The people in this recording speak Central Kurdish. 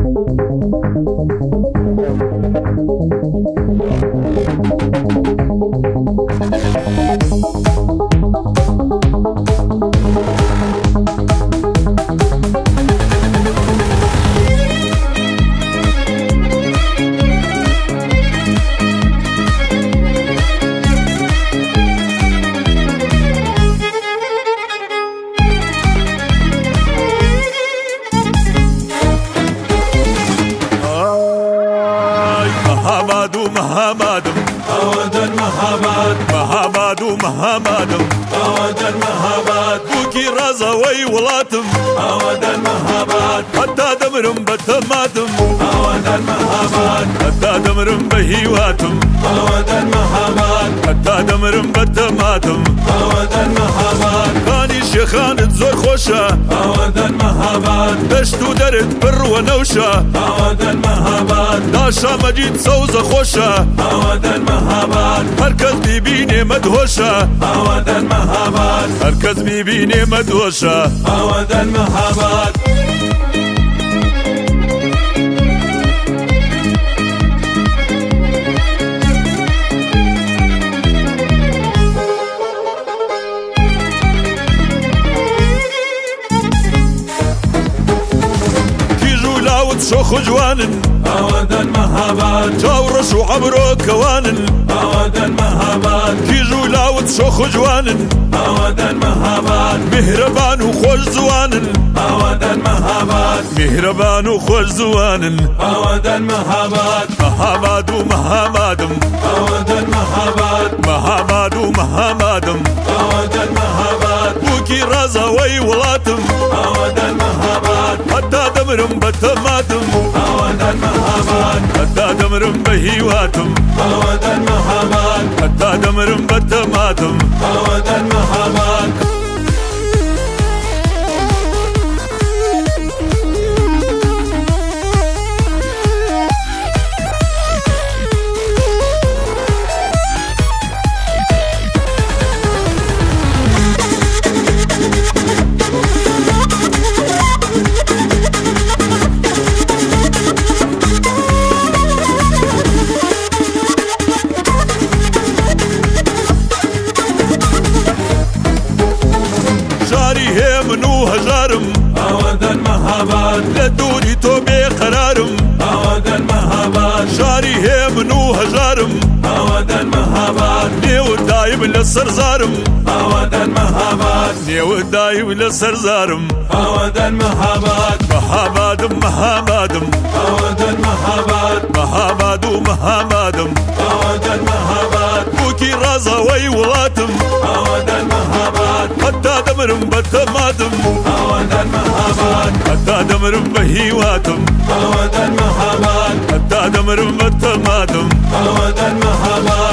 مهابادم أودن مهابادم أودن مهاباد بوكي رازا وي ولاتم أودن مهاباد حتى دمرم بتماتم أودن مهاباد حتى دمرم بهيواتم أودن مهاباد حتى دمرم بتماتم أودن مهاباد كاني شيخان زور خوشة أودن مهاباد دشتو درد بر ونوشة أودن مهاباد داشا مجيد سوزة خوشة أودن مهاباد هركز بيبيني مدهوشة أودن مهاباد هركز بيبيني مدهوشة أودن مهاباد شوخ جوانن أودن مهاباد جاورش وعمرو كوانن أودن مهاباد كيجو لاوت شوخ جوانن أودن مهاباد مهربان وخوش زوانن أودن مهاباد مهربان وخوش زوانن أودن مهاباد مهاباد ومهابادم أودن مهاباد مهاباد ومهابادم أودن مهاباد بوكي رازا وي ولاتم أودن مهاباد حتى دمرم بتماتم أودن مهاباد حتى دمرم بهيواتم أودن مهاباد حتى دمرم بتماتم أودن مهاباد منو هجارم أودن مهاباد لدوني توبي قرارم أودن مهاباد شاري هي منو هجارم أودن مهاباد نيو دايم للسرزارم أودن مهاباد نيو دايم للسرزارم أودن مهاباد مهابادم مهابادم أودن مهاباد مهاباد ومهابادم أودن مهاباد بوكي رازا وي ولاتم أودن مهاباد حتى دمرم بتماتم أودن مهاباد حتى دمرم بهيواتم أودن مهاباد حتى دمرم بتماتم أودن مهاباد